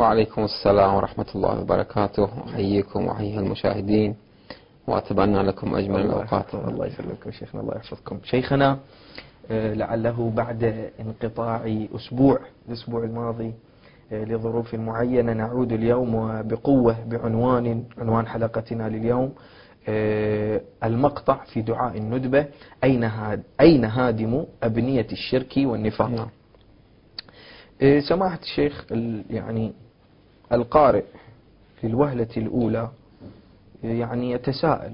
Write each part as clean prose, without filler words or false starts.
وعليكم السلام ورحمة الله وبركاته. أحييكم وأحيي المشاهدين وأتمنى لكم أجمل الأوقات. الله يسلمكم شيخنا، الله يحفظكم. شيخنا، لعله بعد انقطاع الأسبوع الماضي لظروف معينة نعود اليوم وبقوة عنوان حلقتنا لليوم المقطع في دعاء الندبة: أين هادم أبنية الشرك والنفاق. سماحة الشيخ، يعني القارئ في الوهلة الأولى يعني يتساءل،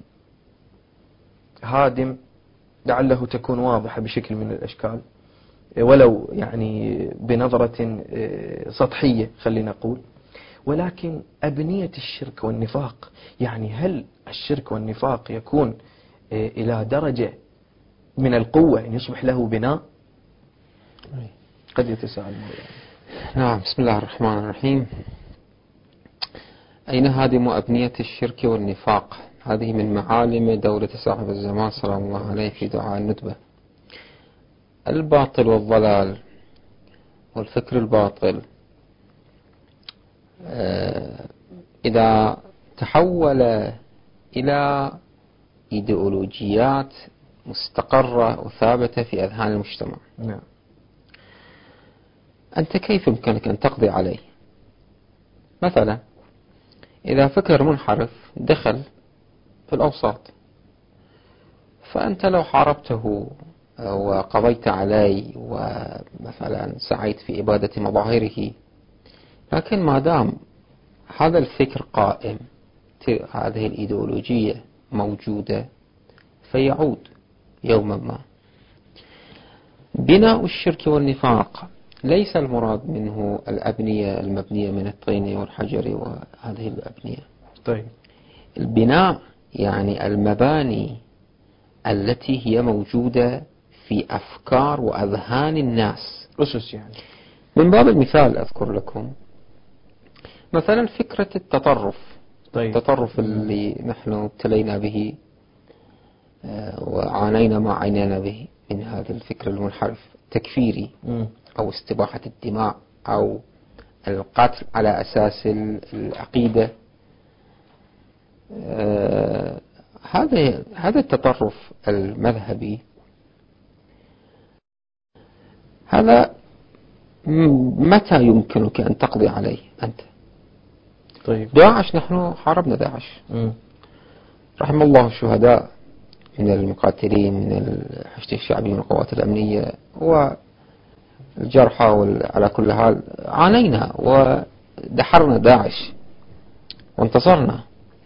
هادم لعله تكون واضحة بشكل من الأشكال ولو يعني بنظرة سطحية خلينا نقول، ولكن أبنية الشرك والنفاق، يعني هل الشرك والنفاق يكون إلى درجة من القوة أن يصبح له بناء؟ قد يتساءل نعم. بسم الله الرحمن الرحيم. أين هادم أبنية الشرك والنفاق؟ هذه من معالم دولة صاحب الزمان سلام الله عليه في دعاء الندبة. الباطل والضلال والفكر الباطل إذا تحول إلى إيديولوجيات مستقرة وثابتة في أذهان المجتمع، أنت كيف يمكنك أن تقضي عليه؟ مثلا إذا فكر منحرف دخل في الأوساط، فأنت لو حاربته وقضيت عليه ومثلا سعيت في إبادة مظاهره، لكن ما دام هذا الفكر قائم، هذه الإيديولوجية موجودة، فيعود يوما ما. بناء الشرك والنفاق ليس المراد منه الأبنية المبنية من الطين والحجر وهذه الأبنية. طيب، البناء يعني المباني التي هي موجودة في أفكار وأذهان الناس، أسس يعني. من باب المثال أذكر لكم مثلا فكرة التطرف. طيب. التطرف اللي نحن ابتلينا به وعانينا ما عانينا به من هذا الفكر المنحرف التكفيري أو استباحة الدماء أو القتل على أساس العقيدة. هذا التطرف المذهبي، هذا متى يمكنك أن تقضي عليه أنت؟ طيب. داعش، نحن حاربنا داعش، رحم الله الشهداء من المقاتلين من الحشد الشعبي من القوات الأمنية والجرحى، على كل حال عانينا ودحرنا داعش وانتصرنا،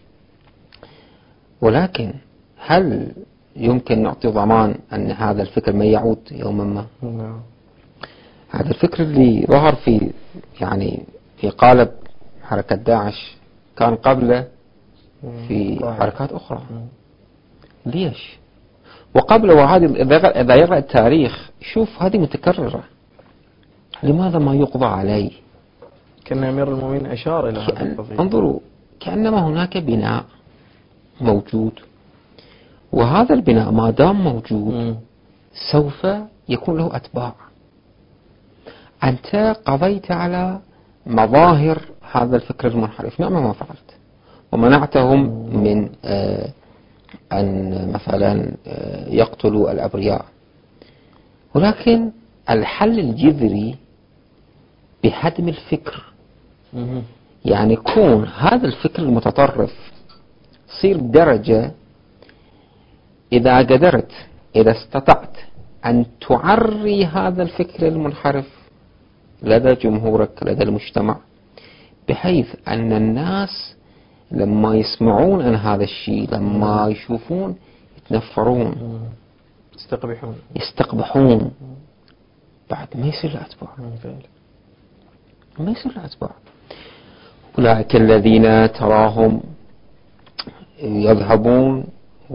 ولكن هل يمكن نعطي ضمان أن هذا الفكر ما يعود يوما ما؟ هذا الفكر اللي ظهر في قالب حركة داعش كان قبله في حركات أخرى. ليش؟ وقبل وهذه إذا يقرأ التاريخ شوف هذه متكررة. لماذا ما يقضى عليه؟ كان أمير المؤمنين أشار إلى هذا القضية. انظروا، كأنما هناك بناء موجود، وهذا البناء ما دام موجود سوف يكون له أتباع. أنت قضيت على مظاهر هذا الفكر المنحرف، نعم ما فعلت، ومنعتهم من أن مثلا يقتلوا الأبرياء، ولكن الحل الجذري بهدم الفكر. يعني يكون هذا الفكر المتطرف صير بدرجة إذا قدرت، إذا استطعت أن تعري هذا الفكر المنحرف لدى جمهورك لدى المجتمع، بحيث أن الناس لما يسمعون عن هذا الشيء، لما يشوفون يتنفرون، يستقبحون، بعد ما يصير الأتباع. ما يصير الأتباع. أولئك الذين تراهم يذهبون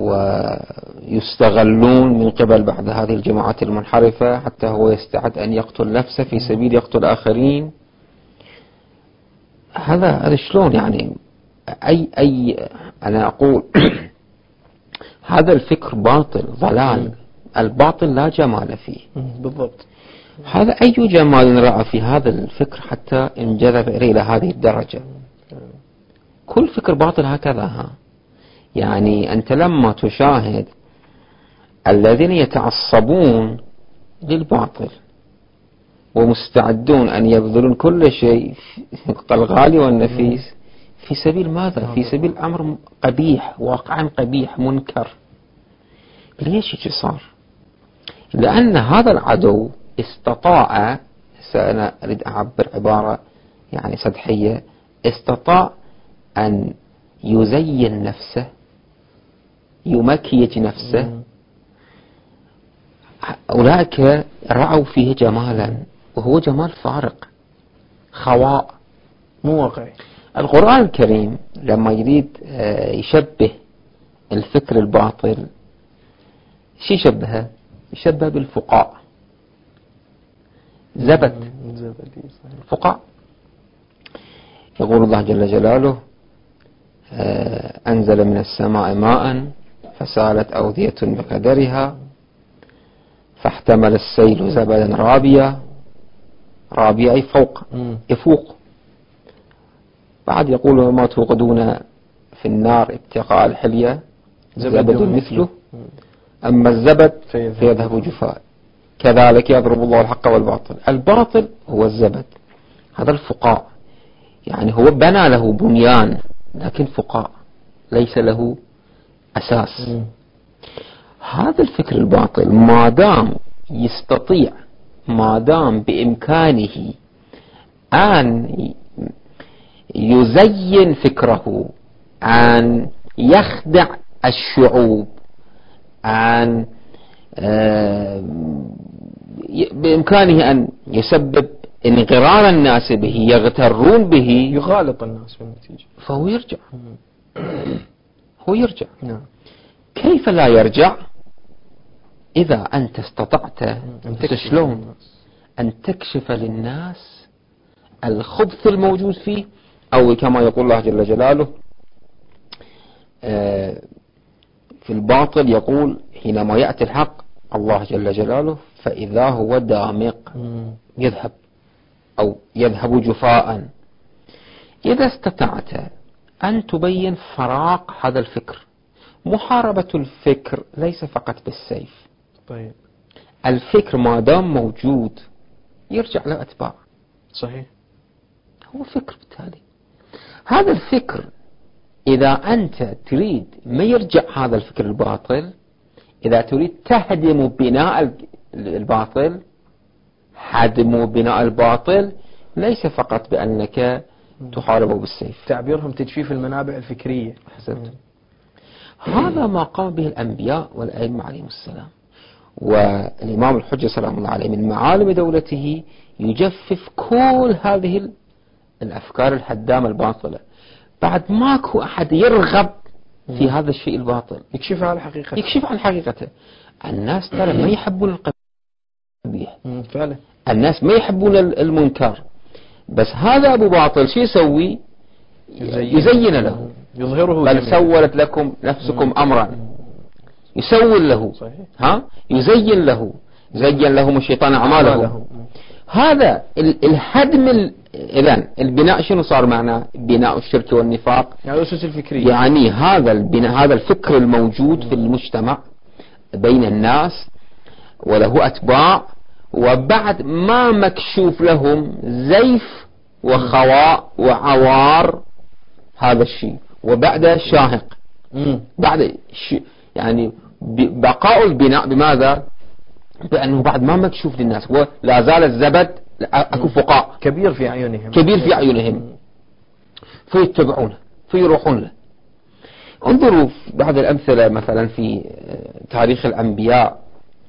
ويستغلون من قبل بعض هذه الجماعات المنحرفة حتى هو يستعد أن يقتل نفسه في سبيل يقتل آخرين. هذا شلون يعني؟ أنا أقول هذا الفكر باطل، ضلال. الباطل لا جمال فيه. بالضبط. هذا أي جمال رأى في هذا الفكر حتى انجذب إلى هذه الدرجة. كل فكر باطل هكذا. يعني أنت لما تشاهد الذين يتعصبون للباطل ومستعدون أن يبذلون كل شيء الغالي والنفيس في سبيل ماذا؟ في سبيل أمر قبيح، واقعا قبيح منكر. ليش صار؟ لأن هذا العدو استطاع، أنا أريد أعبر عبارة يعني سطحية، استطاع أن يزين نفسه، يمكيج نفسه. أولئك رأوا فيه جمالا وهو جمال فارق، خواء مو واقعي. القرآن الكريم لما يريد يشبه الفكر الباطل، شو يشبهه؟ يشبه بالفقاع، زبد فقاع. يقول الله جل جلاله: أنزل من السماء ماء فسالت أودية بقدرها فاحتمل السيل زبدا رابيا. رابيا أي فوق، يفوق. بعد يقول: وما توقدون في النار ابتغاء الحلية زبد مثله أما الزبد فيذهب جفاء كذلك يضرب الله الحق والباطل. الباطل هو الزبد، هذا الفقاع، يعني هو بنى له بنيان لكن فقاع ليس له أساس. هذا الفكر الباطل ما دام يستطيع، ما دام بإمكانه أن يزين فكره، أن يخدع الشعوب، أن بإمكانه أن يسبب انغرار الناس به، يغترون به، يغالط الناس في النتيجة، فهو يرجع. هو يرجع. كيف لا يرجع؟ إذا أنت استطعت شلون أن تكشف للناس الخبث الموجود فيه، أو كما يقول الله جل جلاله في الباطل، يقول حينما يأتي الحق الله جل جلاله فإذا هو دامق، يذهب أو يذهب جفاء. إذا استطعت أن تبين فراق هذا الفكر، محاربة الفكر ليس فقط بالسيف. طيب. الفكر ما دام موجود يرجع له أتباع. صحيح. هو فكر. بالتالي هذا الفكر إذا أنت تريد ما يرجع هذا الفكر الباطل، إذا تريد تهدم بناء الباطل، هدم بناء الباطل ليس فقط بأنك تحاربه بالسيف. تعبيرهم تجفيف المنابع الفكرية. حسنت. هذا ما قام به الأنبياء والأئمة عليهم السلام. والإمام الحجة سلام الله عليه من معالم دولته يجفف كل هذه الأفكار الهدامة الباطلة. بعد ماكو أحد يرغب في هذا الشيء الباطل، يكشف عن حقيقته. يكشف عن حقيقته. الناس ترى ما يحبون القبيح، فعلا الناس ما يحبون المنكر، بس هذا أبو باطل شو يسوي؟ يزين له، يظهره. بل سولت لكم نفسكم أمرا، يسول له. صحيح. يزين له، زين لهم الشيطان أعمالهم. هذا الهدم. إذن البناء شنو صار معناه؟ بناء الشرك والنفاق، يعني الأسس الفكرية، يعني هذا البناء، هذا الفكر الموجود في المجتمع بين الناس وله أتباع، وبعد ما مكشوف لهم زيف وخواء وعوار هذا الشيء، وبعد شاهق، بعد يعني بقاء البناء بماذا؟ بأنه بعد ما مكشوف للناس ولا زال الزبد، أكو فقاع كبير في أعينهم، كبير في أعينهم، فيتبعونه فيروحون له. انظروا بعض الأمثلة مثلا في تاريخ الأنبياء.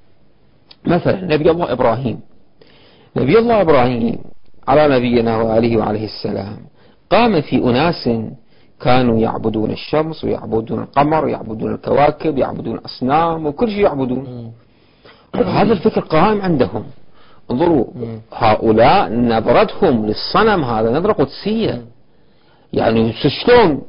مثلا نبي الله إبراهيم، نبي الله إبراهيم على نبينا وآله وعليه السلام قام في أناس كانوا يعبدون الشمس ويعبدون القمر ويعبدون الكواكب، يعبدون أصنام وكل شيء يعبدون. هذا الفكر قائم عندهم. انظروا هؤلاء نظرتهم للصنم هذا نظرة قدسية، يعني شلون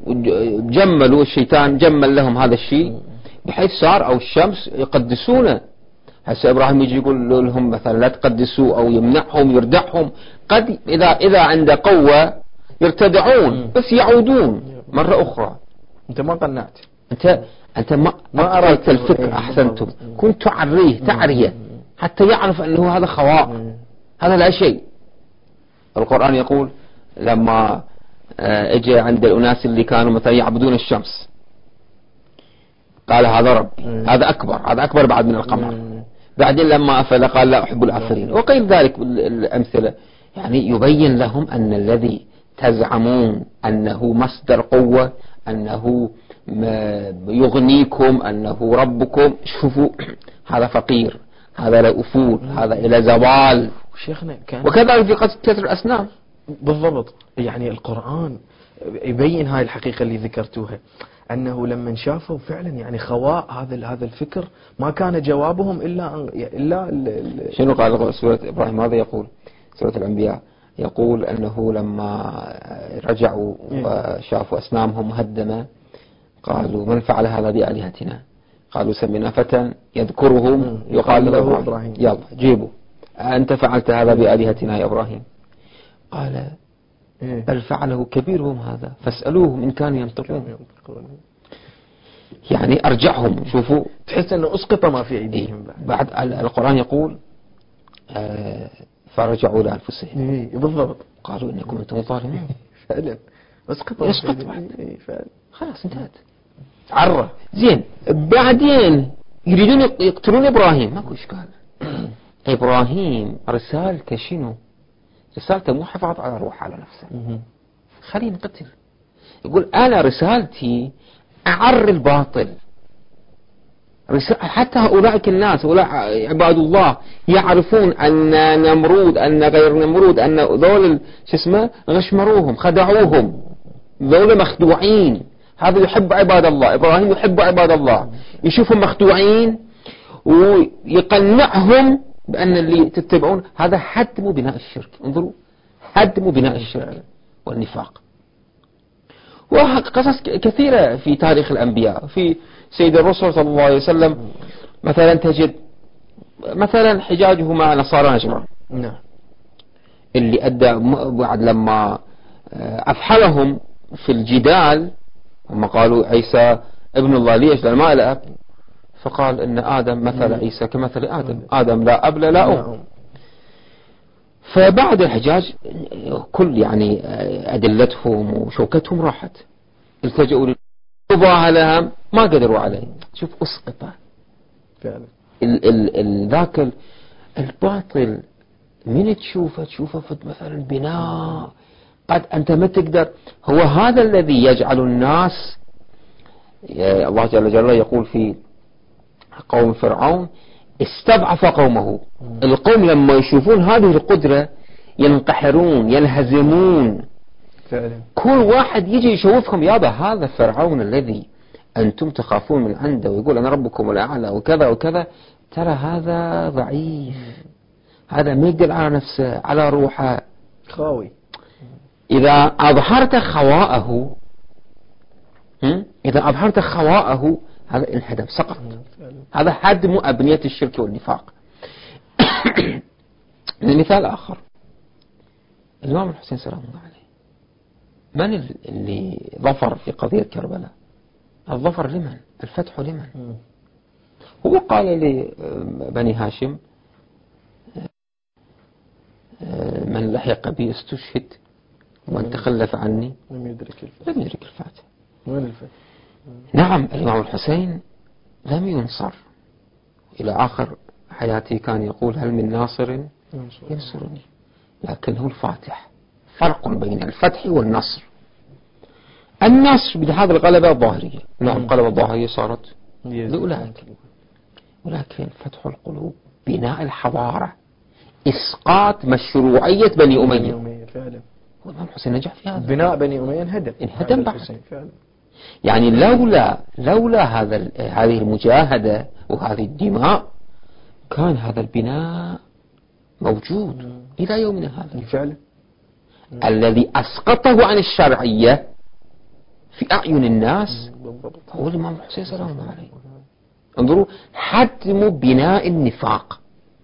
جملوا الشيطان، جمل لهم هذا الشيء بحيث صار أو الشمس يقدسونه. هسه إبراهيم يجي يقول لهم مثلا لا تقدسوا أو يمنعهم يردعهم، قد إذا عنده قوة يرتدعون بس يعودون مرة أخرى. أنت ما قنعت، أنت ما أريت الفكر. أحسنتم، كنت تعريه تعرية حتى يعرف أنه هذا خواء، هذا لا شيء. القرآن يقول لما اجى عند الأناس اللي كانوا مثلا يعبدون الشمس قال هذا رب، هذا أكبر بعد من القمر. بعدين لما أفل قال لا أحب الآخرين، وغير ذلك الأمثلة. يعني يبين لهم أن الذي تزعمون أنه مصدر قوة، أنه يغنيكم، أنه ربكم، شوفوا هذا فقير، هذا لا أفول، هذا إلى زوال. شيخنا وكذلك في قصة كسر الأصنام بالضبط. يعني القرآن يبين هاي الحقيقة اللي ذكرتوها، أنه لما شافوا فعلا يعني خواء هذا الفكر، ما كان جوابهم إلا شنو قال سورة إبراهيم؟ ماذا يقول سورة الأنبياء؟ يقول أنه لما رجعوا وشافوا أصنامهم مهدمة قالوا من فعل هذا بآلهتنا؟ قالوا سمعنا فتى يذكرهم يقال له إبراهيم. يلا جيبوا، أنت فعلت هذا بآلهتنا يا إبراهيم؟ قال بل فعله كبيرهم هذا فاسألوهم إن كانوا ينطقون. يعني أرجعهم. شوفوا، تحس أنه أسقط ما في أيديهم. بعد القرآن يقول فرجعوا لأنفسهم. بالضبط. قالوا إنكم أنتم ظالمون. فعلا أسقط بعد. خلاص انتهت. عرة زين. بعدين يريدون يقتلون إبراهيم، ماكو إشكال. إبراهيم رسالته شنو؟ رسالته مو حفاظ على روحه على نفسه، خليه نقتل. يقول أنا رسالتي أعر الباطل. حتى أولئك الناس أولئك عباد الله يعرفون أن نمرود أن غير نمرود أن ذول غشمروهم خدعوهم، ذول مخدوعين. هذا يحب عباد الله، إبراهيم يحب عباد الله، يشوفهم مخدوعين ويقنعهم بأن اللي تتبعون هذا هدم بناء الشرك. انظروا، هدم بناء الشرك والنفاق. وقصص كثيرة في تاريخ الأنبياء. في سيد الرسول صلى الله عليه وسلم مثلا تجد مثلا حجاجه مع نصارى نجران اللي أدى بعد لما أفحلهم في الجدال، هم قالوا عيسى ابن الله، ليش؟ لأن ما له أب. فقال إن آدم مثل عيسى كمثل آدم لا أب لا أم. فبعد الحجاج كل يعني أدلتهم وشوكتهم راحت، التجأوا للمباهلة ما قدروا عليه. شوف أسقط فعلا ذاك الباطل. من تشوفه في مثلا بناء قد أنت ما تقدر. هو هذا الذي يجعل الناس، الله جل جلاله يقول في قوم فرعون استضعف قومه. القوم لما يشوفون هذه القدرة ينقحرون ينهزمون فعلا. كل واحد يجي يشوفهم يابا هذا فرعون الذي أنتم تخافون من عنده ويقول أنا ربكم الأعلى وكذا وكذا، ترى هذا ضعيف، هذا ما يقدر على نفسه على روحه، خاوي. إذا أظهرت خواءه هذا انهدم سقط. هذا هدم أبنية الشرك والنفاق. مثال آخر، الإمام الحسين سلام الله عليه، من اللي ظفر في قضية كربلاء؟ الظفر لمن؟ الفتح لمن؟ هو قال لبني هاشم من لحق بي استشهد ومن تخلف عني لم يدرك الفاتح. وين الفتح؟ نعم، الإمام الحسين لم ينصر إلى آخر حياته، كان يقول هل من ناصر ينصرني، لكنه الفاتح. فرق بين الفتح والنصر. النصر بهذا الغلبة الظاهرية، نعم الغلبة الظاهرية صارت لأولئك، ولكن فتح القلوب، بناء الحضارة، إسقاط مشروعية بني أمية. فعلا. والإمام الحسين نجح في هذا. بناء بني أمية انهدم بعد. فعلا. يعني لولا هذه المجاهدة وهذه الدماء كان هذا البناء موجود إلى يومنا هذا. فعلا. الذي أسقطه عن الشرعية في أعين الناس هو الإمام الحسين سلام الله عليه. انظروا حتم بناء النفاق.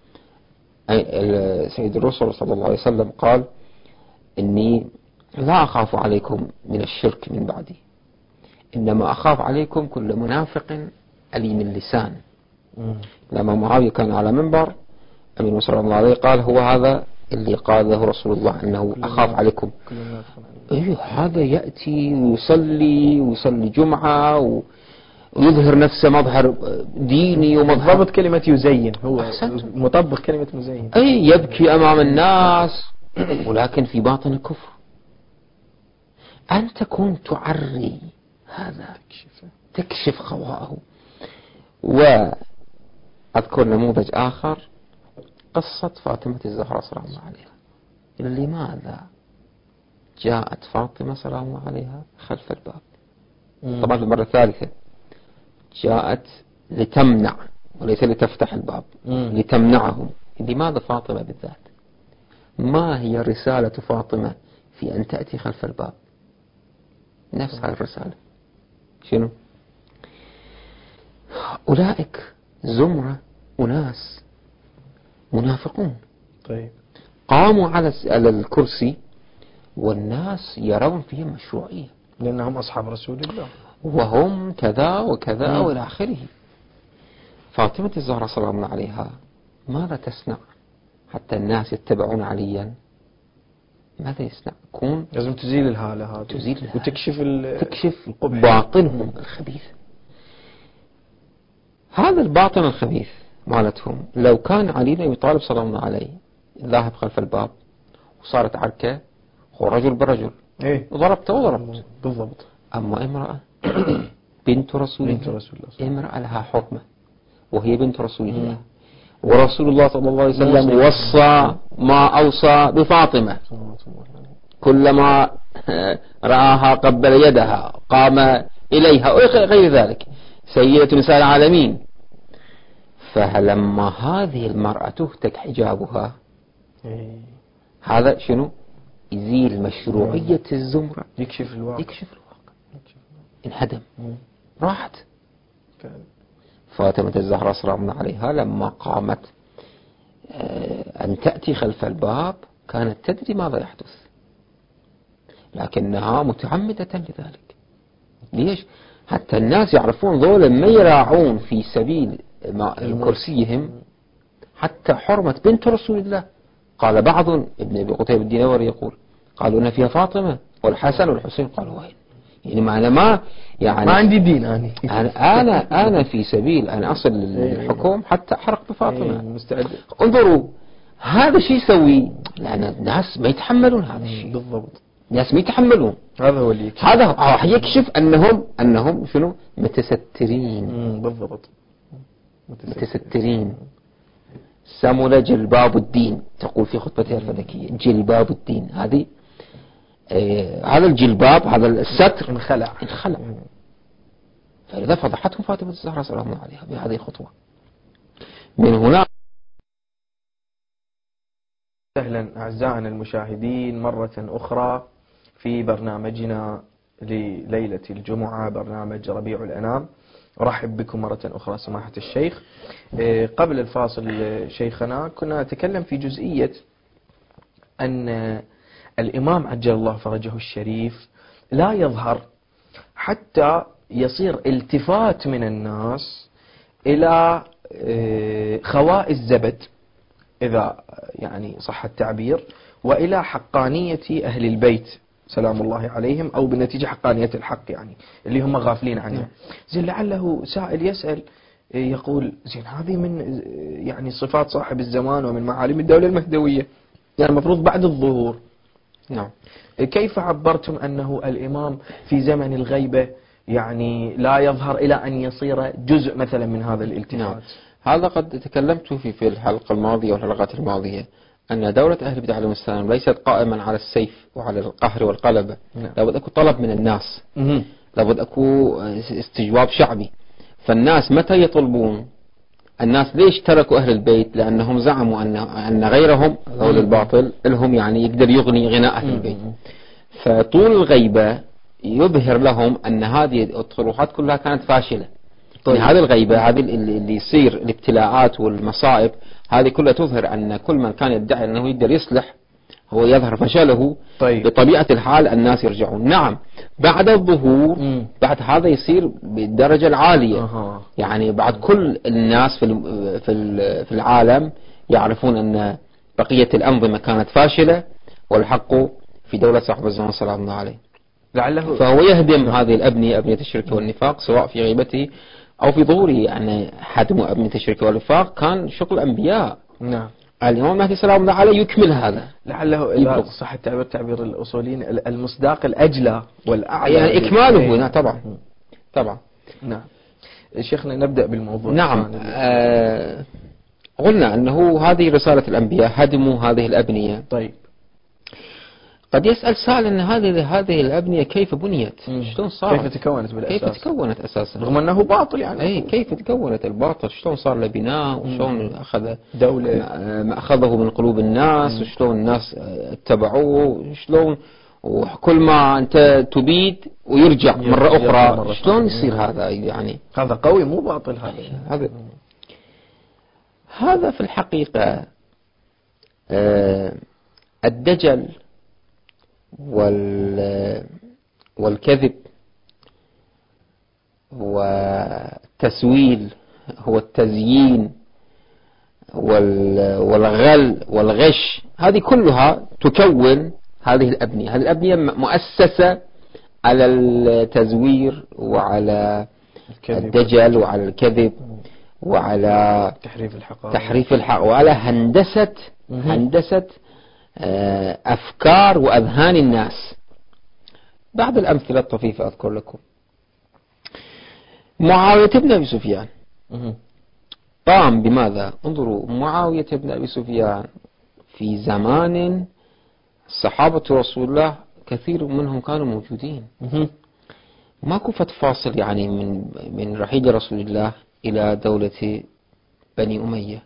سيد الرسول صلى الله عليه وسلم قال إني لا أخاف عليكم من الشرك من بعدي، إنما أخاف عليكم كل منافق أليم اللسان. لما معاوية كان على منبر أمين صلى الله عليه قال هو هذا اللي قال له رسول الله أنه أخاف عليكم. أيوه هذا يأتي ويصلي جمعة ويظهر نفسه مظهر ديني ومظهر ضبط كلمة يزين، هو مطبق كلمة مزين. أي يبكي أمام الناس ولكن في باطن الكفر. أن تكون تعري هذا تكشف خواءه. وأذكر نموذج آخر، قصة فاطمة الزهراء سلام الله عليها. لماذا جاءت فاطمة سلام الله عليها خلف الباب؟ طبعا المرة الثالثة جاءت لتمنع وليس لتفتح الباب، لتمنعهم. لماذا فاطمة بالذات؟ ما هي رسالة فاطمة في أن تأتي خلف الباب؟ نفس هذه الرسالة شنو؟ أولئك زمرة أناس منافقون طيب قاموا على الكرسي والناس يرون فيهم مشروعية لأنهم أصحاب رسول الله وهم كذا وكذا وإلى آخره. فاطمة الزهراء سلام الله عليها ماذا تصنع حتى الناس يتبعون عليا؟ ماذا يصنع؟ لازم تزيل الهالة هذه وتكشف باطنهم الخبيث. هذا الباطن الخبيث مالتهم لو كان علي بن أبي طالب سلام الله عليه ذاهب خلف الباب وصارت عركة ورجل برجل ضربته بالضبط. أما امرأة بنت رسول الله، امرأة لها حرمة وهي بنت رسول الله، ورسول الله صلى الله عليه وسلم وصى ما أوصى بفاطمة، كلما رآها قبل يدها قام إليها وغير ذلك، سيدة نساء العالمين. فلما هذه المرأة تهتك حجابها هذا شنو؟ يزيل مشروعية الزمرة، يكشف الواقع انهدم راحت. فاطمة الزهراء سلام الله عليها لما قامت أن تأتي خلف الباب كانت تدري ماذا يحدث، لكنها متعمدة لذلك. ليش؟ حتى الناس يعرفون ذولا ما يراعون في سبيل كرسيهم حتى حرمة بنت رسول الله. قال بعض ابن أبي قتيبة الدينوري يقول قالوا إن فيها فاطمة والحسن والحسين. قالوا وين؟ يعني ما عندي دين أنا في سبيل أن أصل للحكم حتى أحرق بفاطمة. مستعد. انظروا هذا شيء يسوي، لأن الناس ما يتحملون هذا الشيء. بالضبط. الناس ما يتحملون. هذا هو اللي هذا يكشف أنهم شنو؟ متسترين. بالضبط. متسترين. سمل جلباب الدين تقول في خطبتها الفلكية جلباب الدين. هذه هذا الجلباب هذا الستر انخلع. فلذا فضحتهم فاطمة الزهراء سلام الله عليها بهذه الخطوة. من هنا أهلا أعزائنا المشاهدين مرة أخرى في برنامجنا لليلة الجمعة، برنامج ربيع الأنام. أرحب بكم مرة أخرى سماحة الشيخ. قبل الفاصل شيخنا كنا نتكلم في جزئية أن الإمام عجل الله فرجه الشريف لا يظهر حتى يصير التفات من الناس إلى خواء الزبد إذا يعني صح التعبير، وإلى حقانية أهل البيت سلام الله عليهم، أو بالنتيجة حقانية الحق يعني اللي هم غافلين عنه. زين لعله سائل يسأل يقول زين هذه من يعني صفات صاحب الزمان ومن معالم الدولة المهدوية، يعني المفروض بعد الظهور. نعم. كيف عبرتم أنه الإمام في زمن الغيبة يعني لا يظهر إلى أن يصير جزء مثلا من هذا الالتفات؟ نعم. هذا قد تكلمت في الحلقة الماضية والحلقات الماضية أن دولة أهل البيت عليهم السلام ليست قائما على السيف وعلى القهر والقلبة. لابد أكو طلب من الناس، لابد أكو استجواب شعبي. فالناس متى يطلبون؟ الناس ليش تركوا أهل البيت؟ لأنهم زعموا أن غيرهم ذول الباطل لهم يعني يقدر يغني غناء أهل البيت. فطول الغيبة يظهر لهم أن هذه الطروحات كلها كانت فاشلة، طيب. هذه الغيبة، هذه اللي يصير الابتلاءات والمصائب، هذه كلها تظهر أن كل من كان يدعي أنه يقدر يصلح هو يظهر فشله. طيب. بطبيعة الحال الناس يرجعون. نعم، بعد الظهور بعد هذا يصير بالدرجة العالية. يعني بعد كل الناس في العالم يعرفون أن بقية الأنظمة كانت فاشلة والحق في دولة صاحب الزمان سلام الله عليه. لعله فهو يهدم هذه الأبنية، أبنية الشرك والنفاق، سواء في غيبته أو في ظهوره. يعني حدم أبنية الشرك والنفاق كان شغل الأنبياء. نعم. الإمام المهدي سلام الله عليه يكمل هذا. لعله إذا صح تعبير الأصوليين المصداق الأجلى والأعلى، يعني إكماله. نعم طبعا. طبعا. نعم. شيخنا نبدأ بالموضوع. نعم. قلنا أنه هذه رسالة الأنبياء، هدم هذه الأبنية. طيب. قد يسأل سائل أن هذه الأبنية كيف بنيت؟ شلون صارت؟ كيف تكونت بالأساس؟ كيف تكونت أساسا؟ رغم أنه باطل يعني. أي كيف تكونت الباطل؟ شلون صار له بناء؟ وشلون أخذ دولة، ما أخذه من قلوب الناس؟ وشلون الناس اتبعوه؟ شلون وكل ما أنت تبيد ويرجع مرة أخرى؟ شلون يصير هذا؟ يعني هذا قوي مو باطل. هذا في الحقيقة الدجل والكذب والتسويل هو التزيين والغل والغش، هذه كلها تكون هذه الأبنية. هذه الأبنية مؤسسة على التزوير وعلى الدجل وعلى الكذب وعلى تحريف الحق وعلى هندسة أفكار وأذهان الناس. بعض الأمثلة الطفيفة أذكر لكم. معاوية بن أبي سفيان قام بماذا؟ انظروا، معاوية بن أبي سفيان في زمان صحابة رسول الله كثير منهم كانوا موجودين. ماكو فاصل يعني من رحيل رسول الله إلى دولة بني أمية.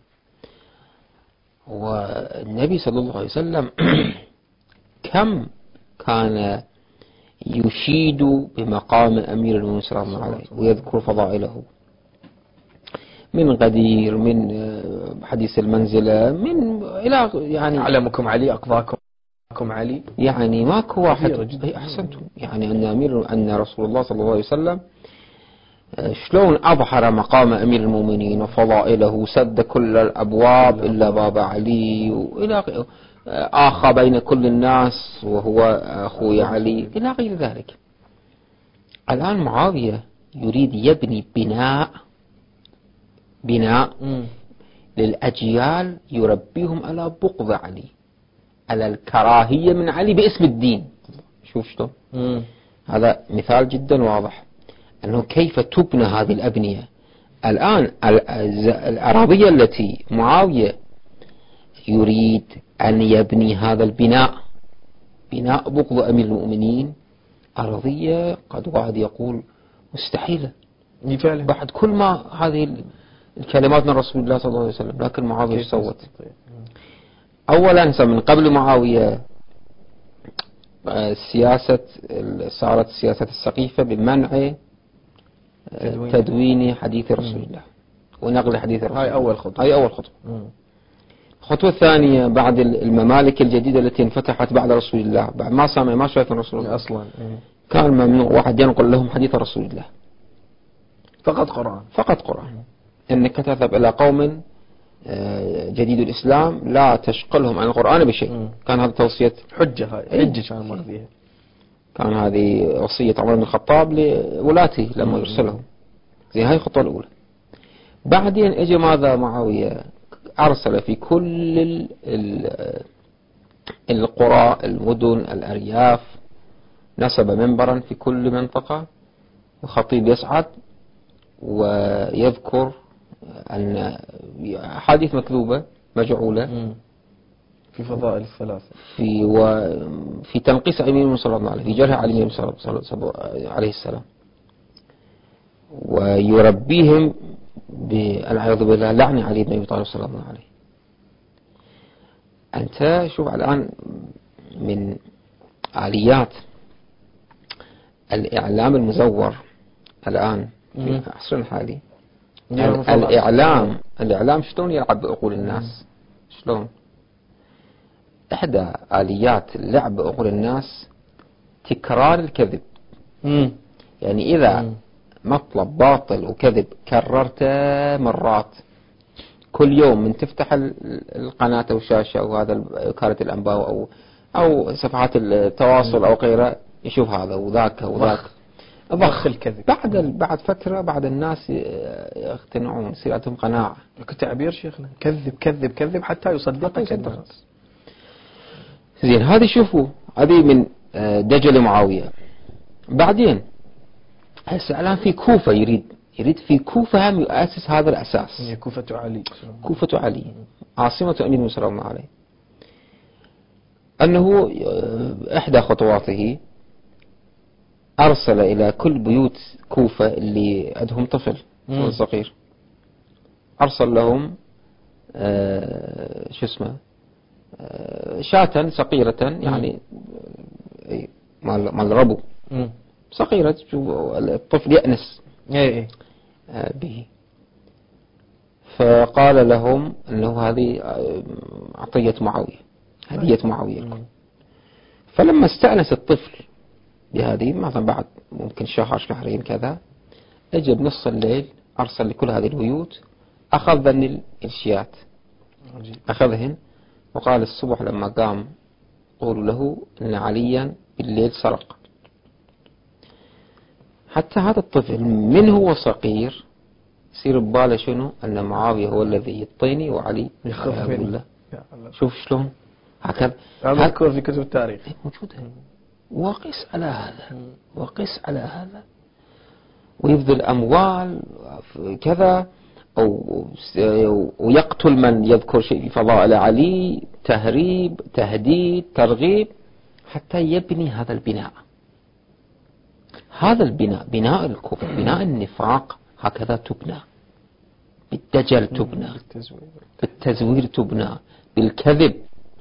والنبي صلى الله عليه وسلم كم كان يشيد بمقام أمير المؤمنين صلى الله عليه وسلم ويذكر فضائله، من غدير، من حديث المنزلة، من إلى يعني أعلمكم علي أقضاكم علي. يعني ماكو واحد. أحسنتم. يعني أن رسول الله صلى الله عليه وسلم شلون أظهر مقام أمير المؤمنين وفضائله، سد كل الأبواب إلا باب علي، وإلى آخى بين كل الناس وهو أخوي علي إلى غير ذلك. الآن معاوية يريد يبني بناء للأجيال يربيهم على بغض علي، على الكراهية من علي باسم الدين. شوف شلون. هذا مثال جدا واضح أنه كيف تبنى هذه الأبنية. الآن العربية التي معاوية يريد أن يبني هذا البناء، بناء بغض أمير المؤمنين، أرضية قد واحد يقول مستحيلة بعد كل ما هذه الكلمات من رسول الله صلى الله عليه وسلم. لكن معاوية سوت. أولا من قبل معاوية صارت سياسة السقيفة بمنع تدوين حديث رسول الله ونقل حديث رسول الله. هاي أول خطوة. الخطوة الثانية بعد الممالك الجديدة التي انفتحت بعد رسول الله، بعد ما شايفين رسول الله أصلا، كان ممنوع واحد ينقل لهم حديث رسول الله، فقط قرآن. إنك تذهب إلى قوم جديد الإسلام لا تشغلهم عن القرآن بشيء. كان هذا توصية حجة كان ماخذيها. كان هذه وصية عمر بن الخطاب لولاته لما يرسلهم. زي هاي الخطوة الأولى. بعدين اجى ماذا؟ معاوية أرسل في كل القرى، المدن، الأرياف، نسب منبرا في كل منطقة، وخطيب يصعد ويذكر أن حديث مكذوبة مجعولة في فضائل الثلاثة، في تنقيس أمير المؤمنين صلى الله عليه، في جرح علي صلى الله عليه السلام، ويربيهم بالعياذ بالله لعن علي بن أبي طالب صلى الله عليه. أنت شوف الآن من آليات الإعلام المزور الآن في عصرنا الحالي الإعلام شلون يلعب بعقول الناس؟ شلون؟ إحدى آليات اللعب بعقول الناس تكرار الكذب. يعني إذا مطلب باطل وكذب كررته مرات كل يوم، من تفتح القناة أو الشاشة أو هذا وكالة الأنباء أو صفحات التواصل أو غيره، يشوف هذا وذاك وذاك، ضخ الكذب. بعد فترة بعد الناس يقتنعون، يصير عندهم قناعة. كتعبير شيخنا كذب كذب كذب حتى يصدقك الناس. زين، هذه شوفوا، هذه من دجل معاوية. بعدين هسه الآن في كوفة، يريد في كوفة هم يؤسس هذا الأساس. هي كوفة علي. كوفة علي عاصمة أمير المؤمنين صلى الله عليه. أنه إحدى خطواته أرسل إلى كل بيوت كوفة اللي عندهم طفل صغير، أرسل لهم شاة صغيرة، يعني مال ربو صغيرة، الطفل يأنس به. فقال لهم أنه هذه عطية معاوية، هدية معاوية لكم. فلما استأنس الطفل بهذه، مثلا بعد ممكن شهر شهرين كذا، اجى بنص الليل أرسل لكل هذه البيوت، أخذن الشيات، أخذهن، وقال الصبح لما قام قولوا له أن عليا بالليل سرق. حتى هذا الطفل من هو صغير يصير بباله شنو؟ أن معاوية هو الذي يطيني وعلي يخاف منه. شوف شلون هكذا. مذكور في كتب التاريخ موجودة. وقس على هذا ويبذل أموال كذا، ويقتل من يذكر شيء في فضائل علي، تهريب، تهديد، ترغيب، حتى يبني هذا البناء. هذا البناء، بناء الكفر، بناء النفاق، هكذا تبنى. بالدجل تبنى، بالتزوير تبنى، بالكذب.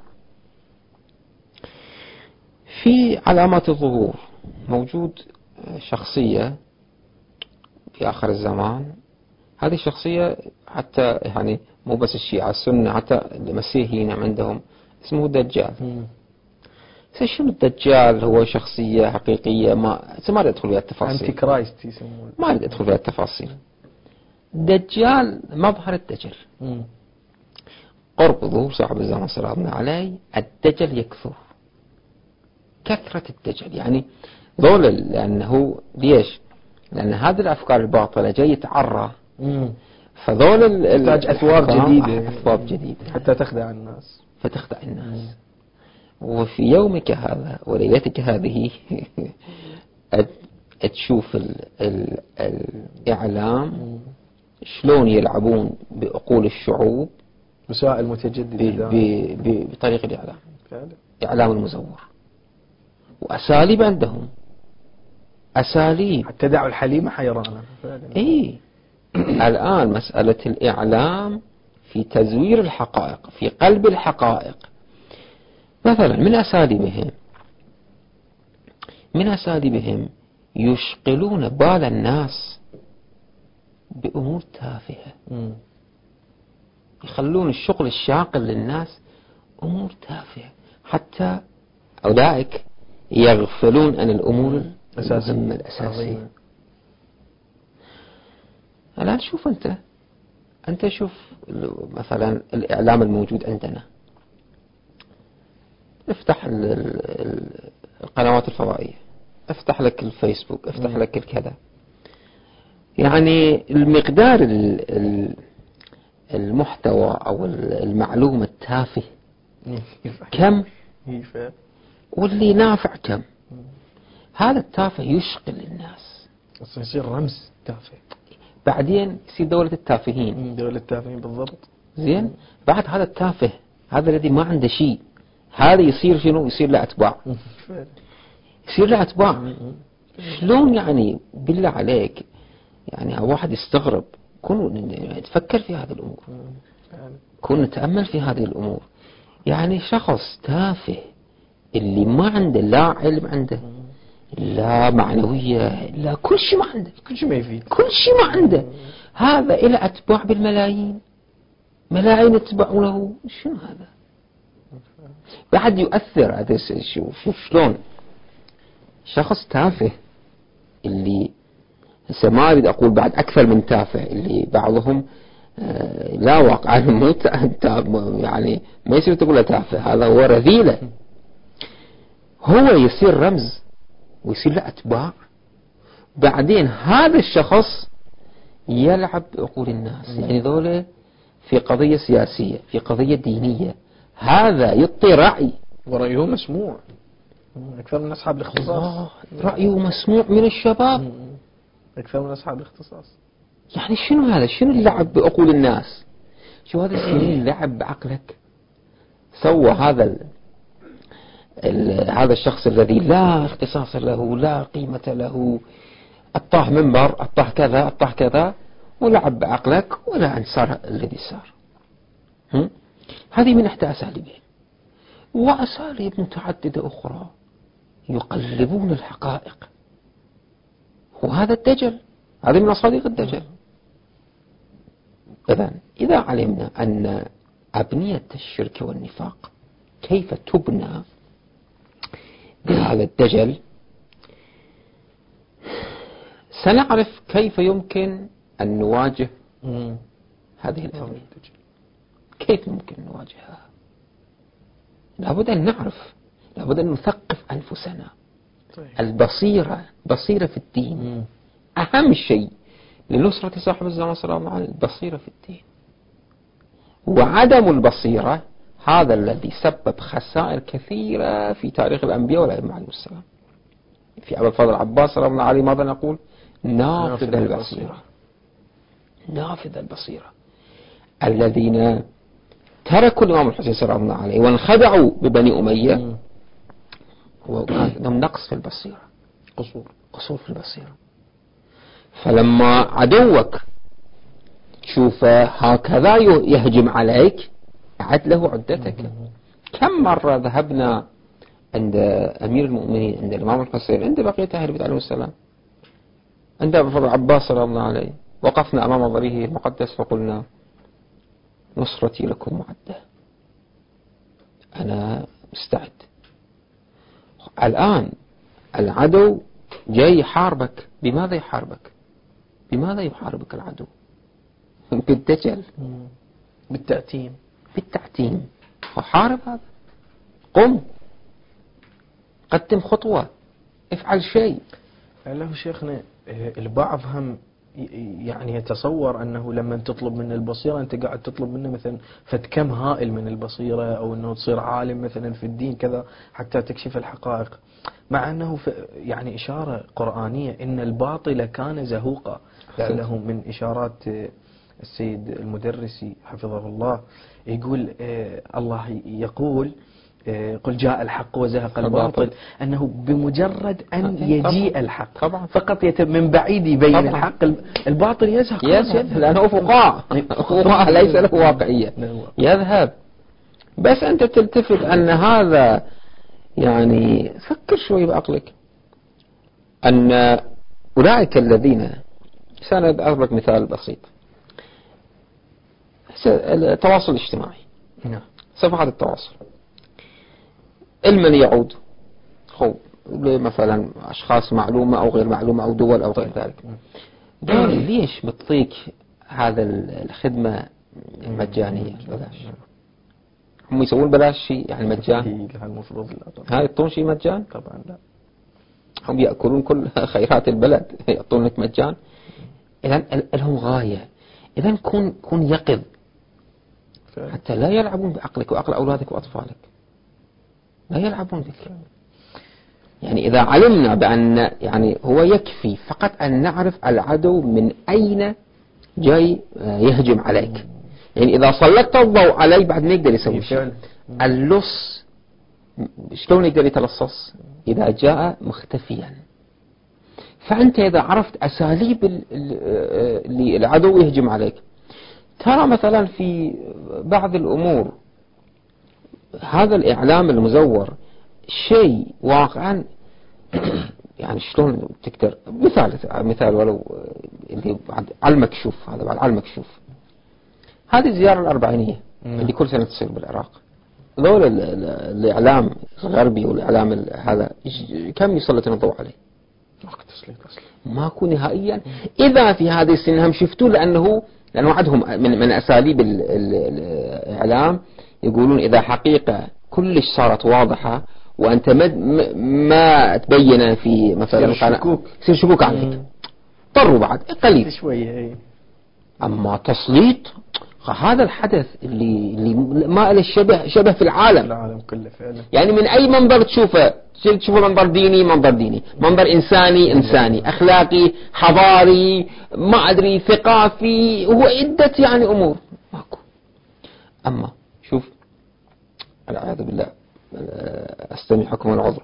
في علامات الظهور موجود شخصية في آخر الزمان. هذه الشخصية حتى يعني مو بس الشيعة، السنة، حتى المسيحيين عندهم اسمه الدجال. شنو الدجال؟ هو شخصية حقيقية، ما أدخل فيها التفاصيل. أنتي كرايست يسمونه، ما أريد أدخل فيها التفاصيل. الدجال مظهر الدجل. قرب ظهور صاحب الزمان صلى الله عليه الدجل يكثر، كثرة الدجل. يعني ذول، لأنه ليش؟ لأن هذه الأفكار الباطلة جاي يتعرى، فذول تحتاج أثواب جديدة حتى تخدع الناس، فتخدع الناس. وفي يومك هذا وليلتك هذه تشوف الإعلام شلون يلعبون بعقول الشعوب، وسائل متجددة بطريق الإعلام، إعلام المزور، وأساليب عندهم، أساليب حتى دعوا الحليمة حيرانة. الآن مسألة الإعلام في تزوير الحقائق، في قلب الحقائق. مثلا من أساليبهم يشغلون بال الناس بأمور تافهة، يخلون الشغل الشاغل للناس أمور تافهة، حتى أولئك يغفلون عن الأمور الأساسية. الآن شوف أنت شوف مثلا الإعلام الموجود عندنا، افتح القنوات الفضائية، افتح لك الفيسبوك، افتح لك الكذا، يعني المقدار المحتوى أو المعلومة التافه كم، واللي نافع كم. هذا التافه يشغل الناس، يصير رمز تافه، بعدين يصير دولة التافهين. دولة التافهين بالضبط. زين، بعد هذا التافه، هذا الذي ما عنده شيء، هذا يصير شنو؟ يصير له أتباع. شلون يعني؟ بالله عليك، يعني واحد يستغرب. كون تفكر في هذه الأمور، كون نتأمل في هذه الأمور. يعني شخص تافه اللي ما عنده لا علم عنده، لا معنوية، لا كل شيء ما عنده، كل شيء ما يفيد، كل شيء ما عنده. هذا إلى أتباع بالملايين، ملايين يتبعونه. شنو هذا؟ بعد يؤثر. هذا شوف شلون شخص تافه، اللي هسه ما أريد أقول بعد أكثر من تافه، اللي بعضهم لا واقع مو يعني ما يصير تقول تافه، هذا هو رذيلة. هو يصير رمز ويصير له أتباع، بعدين هذا الشخص يلعب بعقول الناس. يعني ذولا في قضية سياسية، في قضية دينية، هذا يعطي رأي ورأيه مسموع أكثر من أصحاب الاختصاص. رأيه مسموع من الشباب أكثر من أصحاب الاختصاص. يعني شنو هذا؟ شنو اللعب بعقول الناس؟ شو هذا السنين لعب بعقلك؟ سوى هذا الشخص الذي لا اختصاص له، لا قيمة له، أطاه منبر، أطاه كذا، أطاه كذا، ولعب بعقلك، ولا أن صار الذي صار. هذه من إحدى أساليبهم. وأساليب متعددة أخرى يقلبون الحقائق، وهذا الدجل، هذا من مصادق الدجل. إذا علمنا أن أبنية الشرك والنفاق كيف تبنى بهذا الدجل، سنعرف كيف يمكن أن نواجه هذه الأبنية. كيف ممكن نواجهها؟ لابد أن نعرف، لابد أن نثقف أنفسنا. البصيرة، بصيرة في الدين أهم شيء لنصرة صاحب الزمان صلى الله عليه وسلم. البصيرة في الدين، وعدم البصيرة هذا الذي سبب خسائر كثيرة في تاريخ الأنبياء والأئمة عليهم السلام. في أبو الفضل العباس صلى الله عليه ماذا نقول؟ نافذ البصيرة، نافذ البصيرة. الذين تركوا الإمام الحسين صلى الله عليه وانخدعوا ببني أمية، وكان لهم نقص في البصيرة، قصور في البصيرة. فلما عدوك شوف هكذا يهجم عليك، أعد له عدتك. كم مرة ذهبنا عند أمير المؤمنين، عند الإمام الحسين، عند بقية أهل البيت عليهم السلام، عند أبو الفضل العباس صلى الله عليه، وقفنا أمام ضريحه المقدس فقلنا: نصرتي لكم معدة، أنا مستعد. الآن العدو جاي يحاربك. بماذا يحاربك؟ بماذا يحاربك العدو؟ بالدجل، بالتعتيم. وحارب هذا، قم، قدم خطوة، افعل شيء. له شيخنا البعض هم يعني يتصور أنه لما تطلب من البصيرة أنت قاعد تطلب منه مثلا كم هائل من البصيرة، أو أنه تصير عالم مثلا في الدين كذا حتى تكشف الحقائق، مع أنه يعني إشارة قرآنية إن الباطل كان زهوقا. لعله من إشارات السيد المدرسي حفظه الله، يقول الله يقول: قل جاء الحق وزهق الباطل، أنه بمجرد أن يجيء الحق فقط من بعيد يبين الحق، الباطل يزهق لأنه فقاع ليس له واقعية، يذهب. بس أنت تلتفت أن هذا، يعني فكر شوي بعقلك، أن أولئك الذين، سأضرب لك مثال بسيط، التواصل الاجتماعي، صفحات التواصل، المن يعود مثلا أشخاص معلومة أو غير معلومة أو دول أو غير ذلك، ليش بتطيك هذا الخدمة مجانية بلاش؟ هم يسوون بلاش شيء يعني مجان؟ هاي يعطون شيء مجان؟ طبعا لا. هم يأكلون كل خيرات البلد، يعطون لك مجان؟ إذن لهم غاية. إذن كن يقظ حتى لا يلعبون بعقلك وعقل أولادك وأطفالك، لا يلعبون بك. يعني إذا علمنا بأن يعني هو يكفي فقط أن نعرف العدو من أين جاي يهجم عليك. يعني إذا سلطت الضوء عليه بعد ما يقدر يسوي شيء. اللص شلون يقدر يتلصص؟ إذا جاء مختفيا. فأنت إذا عرفت أساليب اللي العدو يهجم عليك، ترى مثلا في بعض الأمور هذا الإعلام المزور شيء واقعا يعني شلون تقدر مثال ولو اللي على المكشوف، هذا بعد على المكشوف، هذه الزيارة الأربعينية اللي كل سنة تصير بالعراق، ذول الإعلام الغربي والإعلام هذا كم يسلطون الضوء عليه؟ ماكو نهائيا. إذا في هذه السنة هم شفتوا لأنه عندهم من أساليب الإعلام يقولون إذا حقيقة كلش صارت واضحة وأنت ما تبين في مثلا يصير شكوك عندك، اضطروا بعد قليل شوية. أما تسليط هذا الحدث اللي ما له شبه في العالم كله فعلا. يعني من أي منظر تشوفه منظر ديني، منظر إنساني أخلاقي حضاري ما أدري ثقافي، هو عدة يعني أمور ماكو. أما شوف العياذ بالله أستمعكم العذر،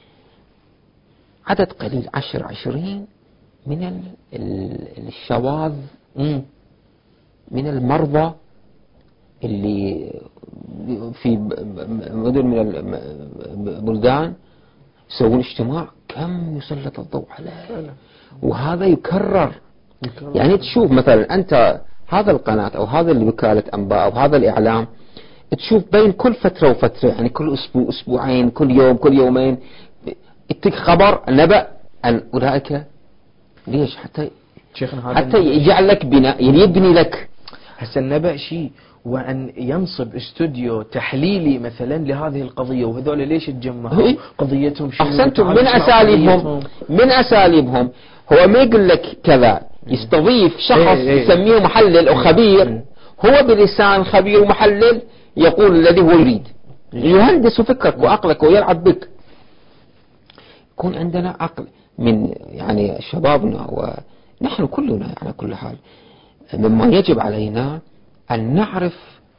عدد قليل 20 من الشواذ من المرضى اللي في مدن من البلدان يسوون اجتماع كم يسلط الضوء عليه، وهذا يكرر. يعني تشوف مثلا أنت هذا القناة أو هذا اللي وكالة أنباء أو هذا الإعلام، تشوف بين كل فترة وفترة يعني كل أسبوع أسبوعين كل يوم كل يومين يتك خبر نبأ عن أولئك. ليش؟ حتى يجعل لك بناء، يعني يبني لك. هسه النبأ شيء، وأن ينصب استوديو تحليلي مثلا لهذه القضية، وهذول ليش تجمعوا قضيتهم شنو. أحسنتم. من أساليبهم هو ما يقول لك كذا، يستضيف شخص يسميه محلل أو خبير، هو بلسان خبير ومحلل يقول الذي هو يريد، يهندس فكرك وعقلك ويلعب بك. يكون عندنا عقل من يعني شبابنا ونحن كلنا على كل حال. مما يجب علينا أن نعرف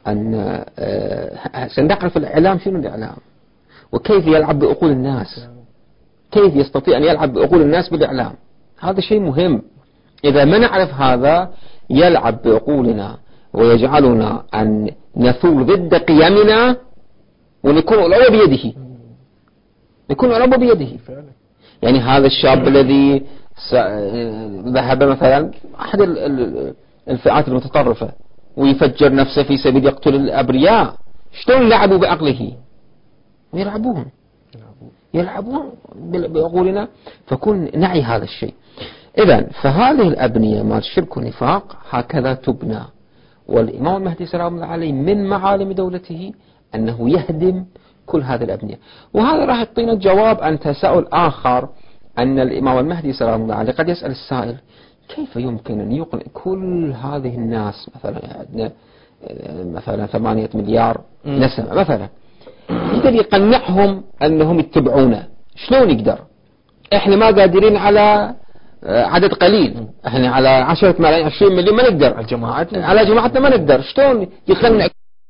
سنعرف الإعلام شنو الإعلام وكيف يلعب بعقول الناس، كيف يستطيع أن يلعب بعقول الناس بالإعلام. هذا شيء مهم. إذا ما نعرف هذا يلعب بعقولنا ويجعلنا أن نثور ضد قيمنا ونكون الأول بيده، نكون الأول بيده. يعني هذا الشاب الذي ذهب مثلا أحد الفئات المتطرفة ويفجر نفسه في سبيل يقتل الأبرياء، شلون لعبوا بعقله؟ يلعبون بعقولنا، فكون نعي هذا الشيء. إذن فهذه الأبنية مال الشرك والنفاق هكذا تبنى، والإمام المهدي سلام الله عليه من معالم دولته أنه يهدم كل هذه الأبنية. وهذا راح يعطينا جواب عن تساؤل آخر، أن الإمام المهدي سلام الله عليه قد يسأل السائل كيف يمكن أن يقنع كل هذه الناس، مثلا عندنا مثلا 8 مليار نسمة مثلا، يقدر يقنعهم أنهم يتبعونه؟ شلون يقدر؟ إحنا ما قادرين على عدد قليل، إحنا على 10 ملايين 20 مليون ما نقدر، على جماعتنا ما نقدر. شلون يقنع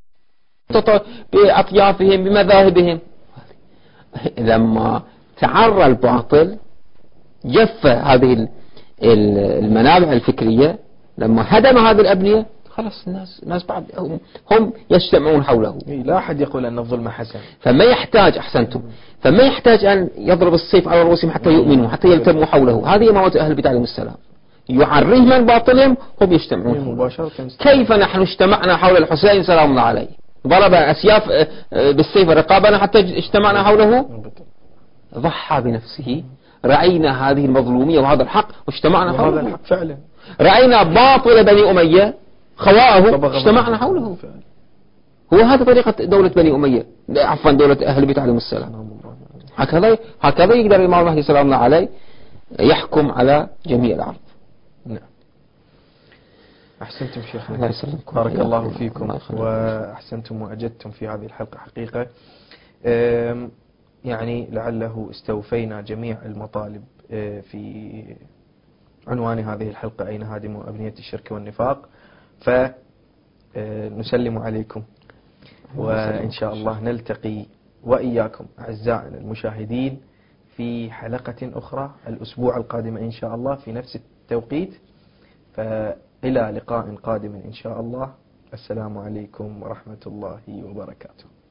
بأطيافهم بمذاهبهم؟ لما تعرى الباطل جف هذه المنابع الفكرية، لما هدم هذه الأبنية خلاص الناس بعد هم يجتمعون حوله. لا أحد يقول أن الظلم حسن. فما يحتاج أحسنتم، فما يحتاج أن يضرب السيف على رؤوسهم حتى يؤمنوا حتى يلتموا حوله. هذه إمامة أهل البدع عليهم السلام، يعريهم من باطلهم هم يجتمعون مباشرة. كيف نحن اجتمعنا حول الحسين سلام الله عليه، ضرب أسياف بالسيف رقابنا حتى اجتمعنا حوله، ضحى بنفسه. رأينا هذه المظلومية وهذا الحق واجتمعنا حوله. الحق فعلا. رأينا باطل بني أمية خواه اجتمعنا حوله. هو هذا طريقة دولة بني أمية، عفوا دولة أهل البيت عليهم السلام. هكذا يقدر الإمام المهدي سلام الله عليه يحكم على جميع الأرض. نعم. أحسنتم شيخنا، بارك الله فيكم وأحسنتم وأجدتم في هذه الحلقة حقيقة. يعني لعله استوفينا جميع المطالب في عنوان هذه الحلقة، أين هادم أبنية الشرك والنفاق. فنسلم عليكم، وإن شاء الله نلتقي وإياكم أعزائنا المشاهدين في حلقة أخرى الأسبوع القادم إن شاء الله في نفس التوقيت. فإلى لقاء قادم إن شاء الله. السلام عليكم ورحمة الله وبركاته.